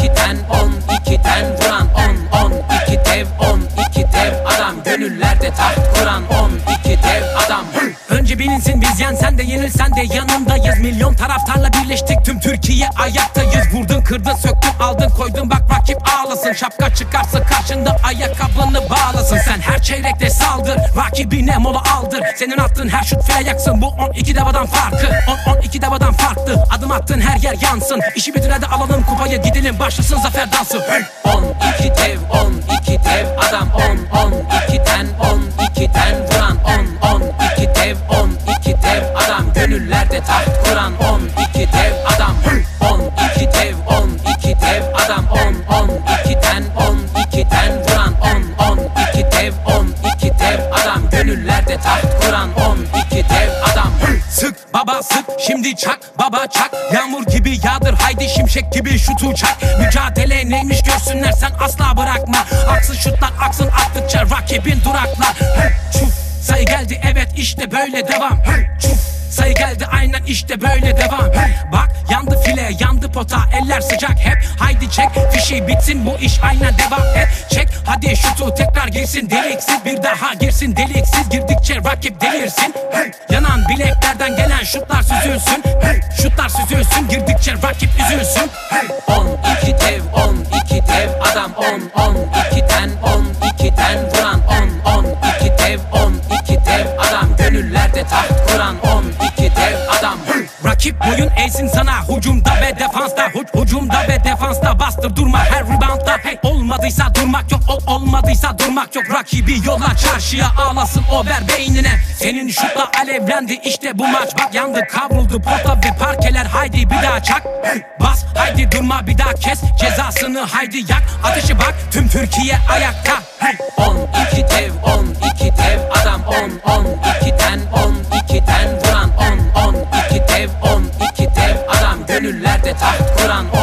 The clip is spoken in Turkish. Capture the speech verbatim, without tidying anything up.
iki ten on iki ten vuran on on iki dev on iki dev adam gönüllerde taht kuran on iki dev adam. Önce bilinsin biz yensen de yenilsen de yanındayız. Milyon taraftarla birleştik tüm Türkiye ayaktayız. Vurdun kırdın söktün aldın koydun bak rakip ağlasın. Şapka çıkarsa karşında ayakkabını bağlasın. Sen her çeyrekte saldır rakibine mola aldır. Senin attığın her şut file yaksın. Bu on iki devadan farkı on on iki devadan farklı. Adım attığın her yer yansın. İşi bitir hadi alalım kupayı gidelim başlasın zafer dansı. on iki dev on iki dev adam on on iki ten on iki ten vuran on on iki dev on iki dev adam gönüllerde taht kuran on iki dev adam. on iki dev on iki dev adam on on iki ten on iki ten vuran on on iki dev on iki dev adam gönüllerde taht kuran on iki dev adam. Sık baba sık şimdi çak baba çak. Yağmur gibi yağdır haydi şimşek gibi şutu çak. Mücadele neymiş görsünler sen asla bırakma. Aksın şutlar aksın attıkça rakibin duraklar. Çuf sayı geldi evet işte böyle devam. Çuf sayı geldi aynen işte böyle devam. Bak yandı file yandı pota eller sıcak hep. Haydi çek fişi bitsin bu iş aynen devam et. Çek hadi şutu tekrar girsin deliksiz. Bir daha girsin deliksiz girdikçe rakip delirsin. Yanan bileklerden gelen şutlar süzülsün. Şutlar süzülsün girdikçe rakip üzülsün. on iki dev on iki dev adam on on iki ten on iki ten vuran on on iki dev on iki dev adam gönüllerde taht kuran on iki dev adam. Rakip boyun eğsin sana hucumda ve defansta. Hu Hucumda ve defansta bastır durma her reboundda. Hey olmadıysa durmak yok ol olmadıysa durmak yok. Rakibi yolla çarşıya ağlasın o ver beynine. Senin şutla alevlendi işte bu maç. Bak yandı kavruldu pota ve parkeler haydi bir daha çak. Bas haydi durma bir daha kes cezasını haydi yak. Ateşi bak tüm Türkiye ayakta. on iki dev on iki dev adam on on iki ten on iki ten vuran on on iki dev on iki dev adam gönüllerde taht kuran on